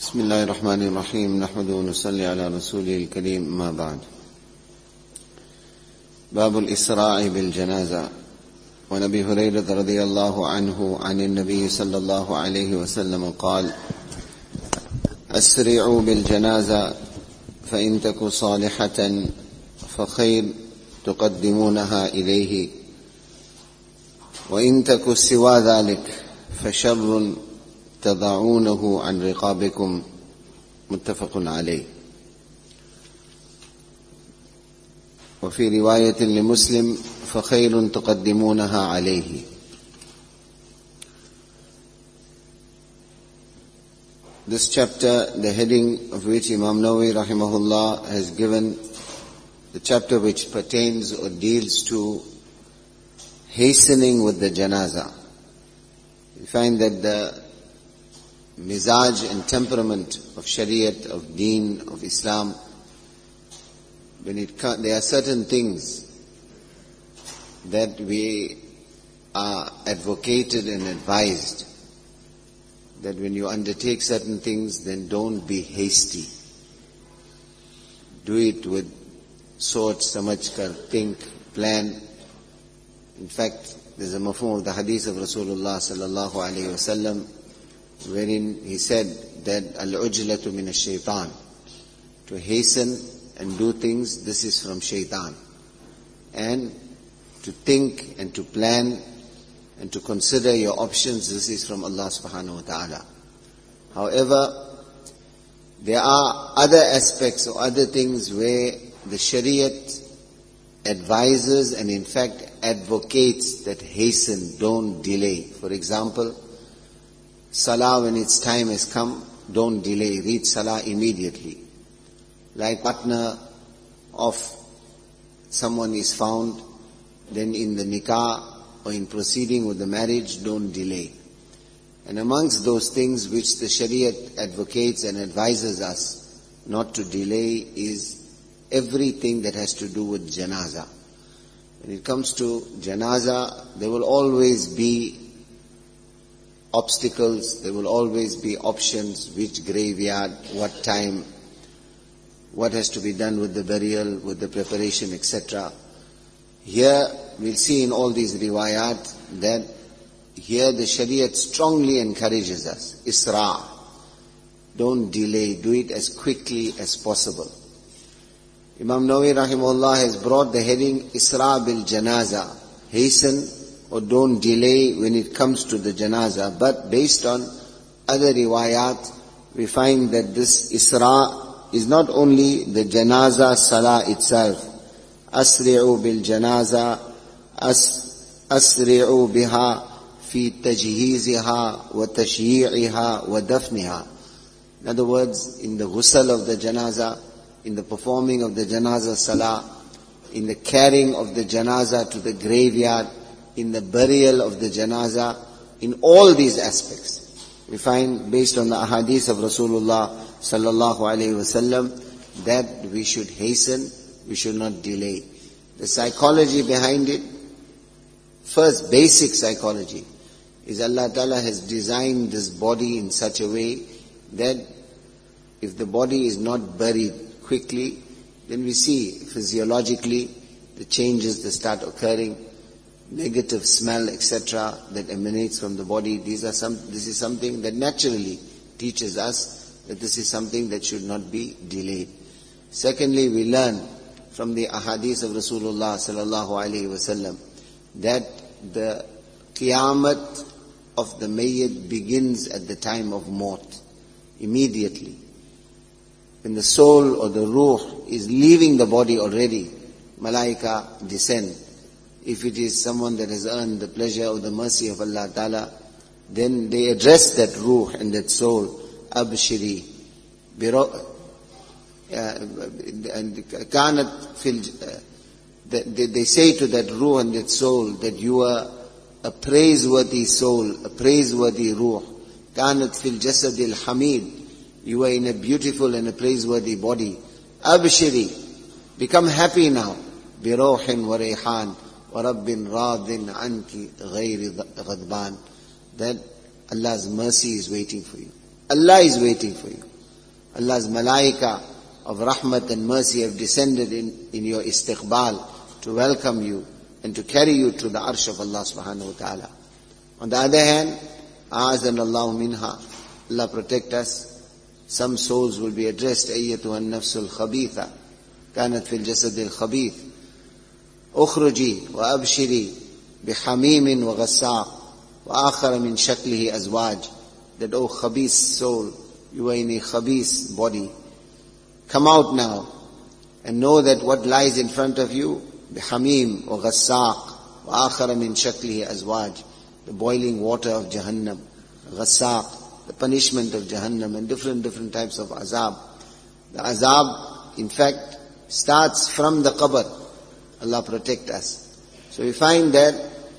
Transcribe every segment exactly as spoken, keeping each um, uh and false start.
بسم الله الرحمن الرحيم نحمده ونصلي على رسوله الكريم ما بعد. باب الإسراع بالجنازة. وعن أبي هريرة رضي الله عنه عن النبي صلى الله عليه وسلم قال: أسرعوا بالجنازة فإن تك صالحة فخير تقدمونها إليه، وإن تك سوى ذلك فشر تضعونه عن رقابكم. متفق عليه. وفي رواية لمسلم: فخير تقدمونها عليه. This chapter, the heading of which Imam Nawawi rahimahullah has given, the chapter which pertains or deals to hastening with the janazah. We find that the mizaj and temperament of Shariat, of Deen, of Islam, when it comes, there are certain things that we are advocated and advised, that when you undertake certain things, then don't be hasty. Do it with soch, samajh kar, think, plan. In fact, there's a mafhum of the hadith of Rasulullah sallallahu alayhi wa sallam, wherein he said that al-ujlatu min ash-shaytan, to hasten and do things, this is from shaitan. And to think and to plan and to consider your options, this is from Allah subhanahu wa ta'ala. However, there are other aspects or other things where the Shariat advises and in fact advocates that hasten, don't delay. For example, Salah, when its time has come, don't delay, read Salah immediately. Like partner of someone is found, then in the nikah or in proceeding with the marriage, don't delay. And amongst those things which the Shariat advocates and advises us not to delay is everything that has to do with janazah. When it comes to janazah, there will always be obstacles, there will always be options, which graveyard, what time, what has to be done with the burial, with the preparation, et cetera. Here, we'll see in all these riwayat that here the Shariat strongly encourages us, Isra. Don't delay, do it as quickly as possible. Imam Nawawi rahimahullah has brought the heading Isra bil Janaza, hasten or don't delay when it comes to the janazah. But based on other riwayat, we find that this Isra is not only the janazah salah itself. Asri'u bil janaza, asri'u biha fi tajhiziha wa tashyi'iha wa dafniha. In other words, in the ghusl of the janazah, in the performing of the janazah salah, in the carrying of the janazah to the graveyard, in the burial of the janazah, in all these aspects, we find based on the ahadith of Rasulullah sallallahu alayhi wasallam that we should hasten, we should not delay. The psychology behind it, first basic psychology, is Allah Ta'ala has designed this body in such a way that if the body is not buried quickly, then we see physiologically the changes that start occurring, negative smell, et cetera, that emanates from the body. These are some. This is something that naturally teaches us that this is something that should not be delayed. Secondly, we learn from the ahadith of Rasulullah sallallahu alaihi wasallam that the qiyamat of the mayyit begins at the time of maut, immediately. When the soul or the ruh is leaving the body already, malaika descend. If it is someone that has earned the pleasure or the mercy of Allah Ta'ala, then they address that ruh and that soul, Abshiri. And kanat fil, they say to that ruh and that soul that you are a praiseworthy soul, a praiseworthy ruh. Kanat fil jasadil hamid. You are in a beautiful and a praiseworthy body. Abshiri. Become happy now. Birohin wa rayhan. وَرَبٍّ رَاضٍ عَنْكِ غَيْرِ غَضْبَانٍ, that Allah's mercy is waiting for you. Allah is waiting for you. Allah's malaika of rahmat and mercy have descended in, in your istiqbal to welcome you and to carry you to the arsh of Allah subhanahu wa ta'ala. On the other hand, A'azana Allahu minha, Allah protect us, some souls will be addressed, Ayyatuha an-nafsul khabitha, kanat fil jasad al-khabith, ukhruji wa abshiri bihamimin wa ghassaq, wa akhara min shaklihi azwaj, that, oh khabith soul, you are in a khabith body. Come out now and know that what lies in front of you, bihamim wa ghassaq, wa akhara min shaklihi azwaj, the boiling water of Jahannam, ghassaq, the punishment of Jahannam, and different, different types of azab. The azab, in fact, starts from the qabr. Allah protect us. So we find that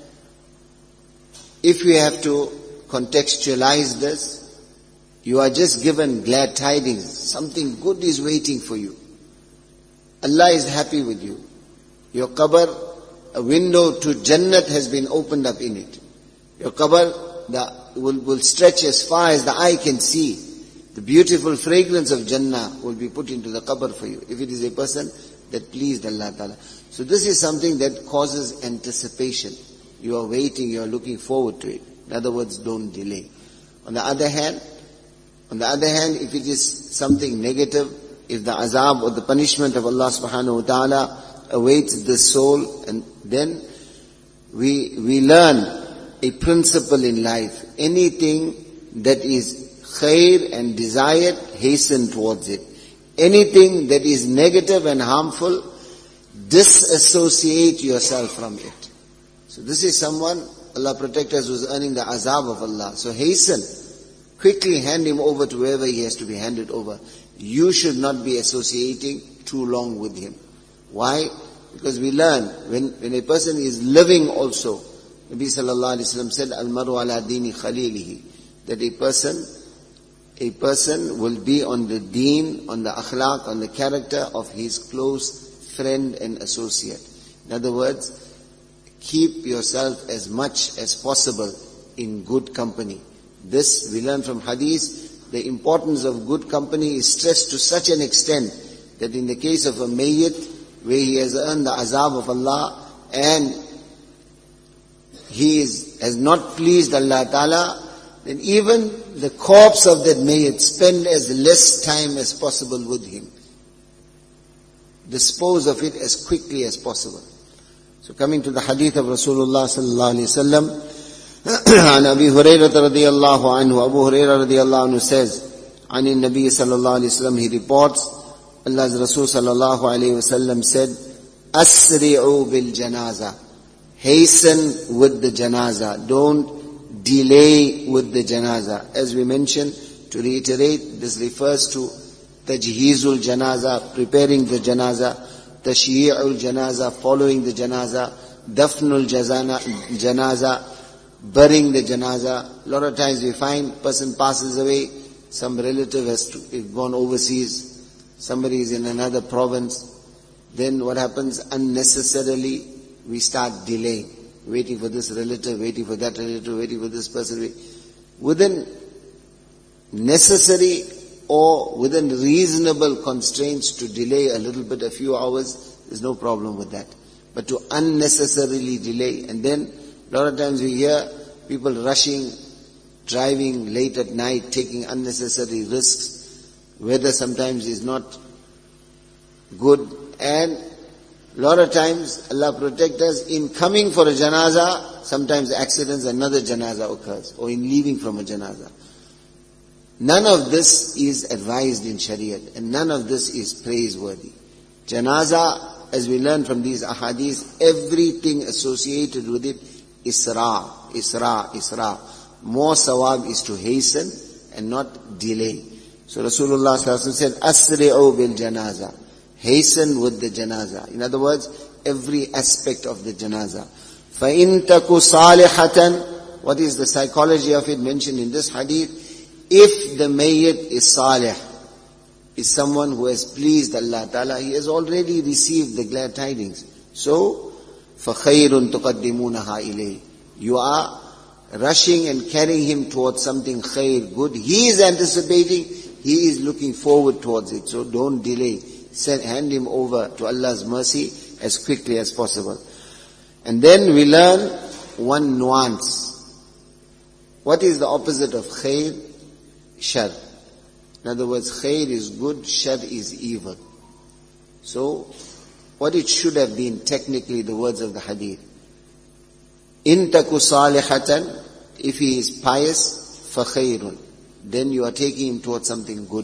if we have to contextualize this, you are just given glad tidings. Something good is waiting for you. Allah is happy with you. Your qabr, a window to Jannat has been opened up in it. Your qabr the, will, will stretch as far as the eye can see. The beautiful fragrance of Jannah will be put into the qabr for you, if it is a person that pleased Allah Ta'ala. So this is something that causes anticipation. You are waiting, you are looking forward to it. In other words, don't delay. On the other hand, on the other hand, if it is something negative, if the azab or the punishment of Allah subhanahu wa ta'ala awaits the soul, and then we, we learn a principle in life. Anything that is khair and desired, hasten towards it. Anything that is negative and harmful, disassociate yourself from it. So this is someone, Allah protect us, who's earning the azab of Allah. So hasten, quickly hand him over to wherever he has to be handed over. You should not be associating too long with him. Why? Because we learn, when, when a person is living also, Nabi sallallahu alayhi wa sallam said, Al-maru ala dini khalilihi, that a person, a person will be on the deen, on the akhlaq, on the character of his close friend and associate. In other words, keep yourself as much as possible in good company. This we learn from hadith. The importance of good company is stressed to such an extent that in the case of a mayyit, where he has earned the azab of Allah and he is, has not pleased Allah Ta'ala, then even the corpse of that mayyit, spend as less time as possible with him. Dispose of it as quickly as possible. So coming to the hadith of Rasulullah sallallahu alayhi wa sallam, عن أبي هريرة رضي الله عنه, Abu Hurairah رضي الله عنه says, عن النبي صلى الله عليه وسلم, he reports, Allah's Rasul صلى الله عليه وسلم said, أسرعوا بالجنازة, hasten with the janaza, don't delay with the janaza. As we mentioned, to reiterate, this refers to tajheezul janaza, preparing the janaza, tashyi'ul janaza, following the janaza, dafnul janaza, burying the janaza. A lot of times we find person passes away, some relative has to, gone overseas, somebody is in another province, then what happens? Unnecessarily we start delaying, waiting for this relative, waiting for that relative, waiting for this person. Within necessary or within reasonable constraints to delay a little bit, a few hours, there's no problem with that. But to unnecessarily delay, and then a lot of times we hear people rushing, driving late at night, taking unnecessary risks. Weather sometimes is not good, and a lot of times Allah protect us, in coming for a janaza, sometimes accidents, another janaza occurs, or in leaving from a janaza. None of this is advised in Shariat, and none of this is praiseworthy. Janaza, as we learn from these ahadith, everything associated with it, Isra, Isra, Isra. More sawab is to hasten and not delay. So Rasulullah sallallahu alaihi wasallam said, Asri'u bil janaza. Hasten with the janaza. In other words, every aspect of the janaza. فَإِن تَكُ صَالِحَةً. What is the psychology of it mentioned in this hadith? If the mayyit is salih, is someone who has pleased Allah Ta'ala, he has already received the glad tidings. So, فَخَيْرٌ تُقَدِّمُونَهَا إِلَيْهِ. You are rushing and carrying him towards something khair, good. He is anticipating He is looking forward towards it, so don't delay. Send, hand him over to Allah's mercy as quickly as possible. And then we learn one nuance. What is the opposite of khair? Shar. In other words, khair is good, shar is evil. So, what it should have been technically the words of the hadith. In taku salihatan, if he is pious, fa khairun. Then you are taking him towards something good.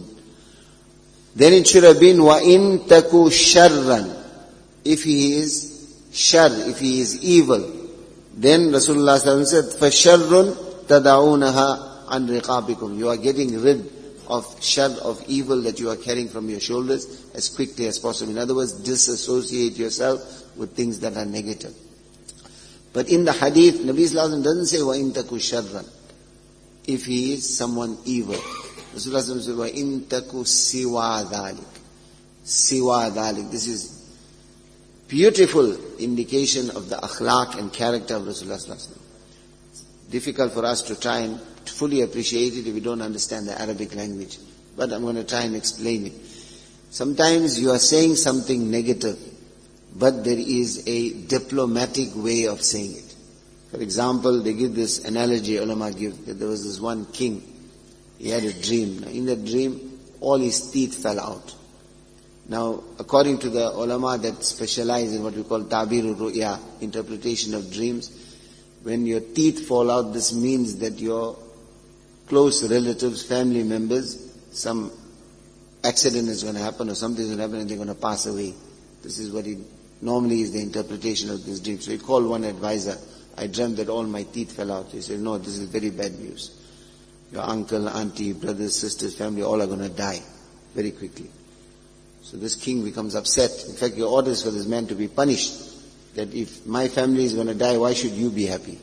Then it should have been wa in taku sharran. If he is shar, if he is evil, then Rasulullah sallallahu alaihi wasallam said, fa sharrun tada'unaha an riqabikum. You are getting rid of shar, of evil that you are carrying from your shoulders as quickly as possible. In other words, disassociate yourself with things that are negative. But in the hadith, Nabi sallallahu alaihi wasallam doesn't say wa in taku sharran. If he is someone evil. Rasulullah sallallahu alaihi wasallam said wa in taku siwa dhalik. Siwa dhalik. This is beautiful indication of the akhlaq and character of Rasulullah sallallahu alaihi wasallam. It's difficult for us to try and fully appreciate it if we don't understand the Arabic language. But I'm going to try and explain it. Sometimes you are saying something negative, but there is a diplomatic way of saying it. For example, they give this analogy, ulama give, that there was this one king. He had a dream. Now, in that dream, all his teeth fell out. Now, according to the ulama that specialize in what we call ta'birul ru'ya, interpretation of dreams, when your teeth fall out, this means that your close relatives, family members, some accident is going to happen or something is going to happen and they're going to pass away. This is what it normally is the interpretation of this dream. So he called one advisor. I dreamt that all my teeth fell out. He said, no, this is very bad news. Your uncle, auntie, brothers, sisters, family, all are going to die very quickly. So this king becomes upset. In fact, your orders for this man to be punished. That if my family is going to die, why should you be happy?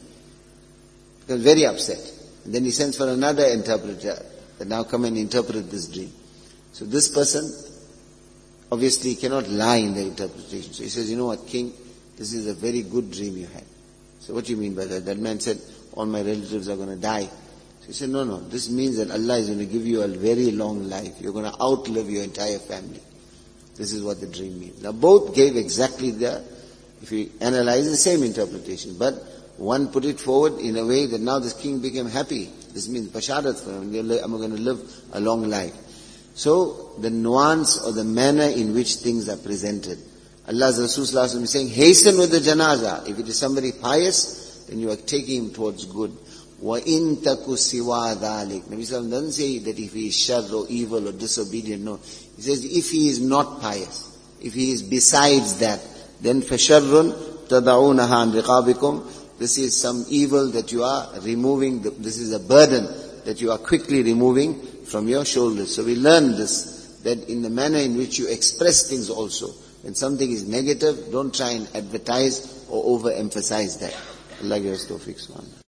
He becomes very upset. And then he sends for another interpreter that now come and interpret this dream. So this person obviously cannot lie in the interpretation. So he says, you know what, king, this is a very good dream you had. So what do you mean by that? That man said, all my relatives are going to die. So he said, no, no, this means that Allah is going to give you a very long life. You're going to outlive your entire family. This is what the dream means. Now both gave exactly the, if you analyze, the same interpretation. But one put it forward in a way that now this king became happy. This means basharat for him. I'm going to live a long life. So the nuance or the manner in which things are presented. Allah's Rasul sallallahu alaihi wasallam is saying, hasten with the janaza. If it is somebody pious, then you are taking him towards good. Wa in taku siwa dhalik. Nabi sallallahu alaihi wasallam doesn't say that if he is shar or evil or disobedient. No. He says if he is not pious, if he is besides that, then fasharrun tada'unaha an riqabikum. This is some evil that you are removing. This is a burden that you are quickly removing from your shoulders. So we learn this, that in the manner in which you express things also. When something is negative, don't try and advertise or overemphasize that. Allah give us tawfiq.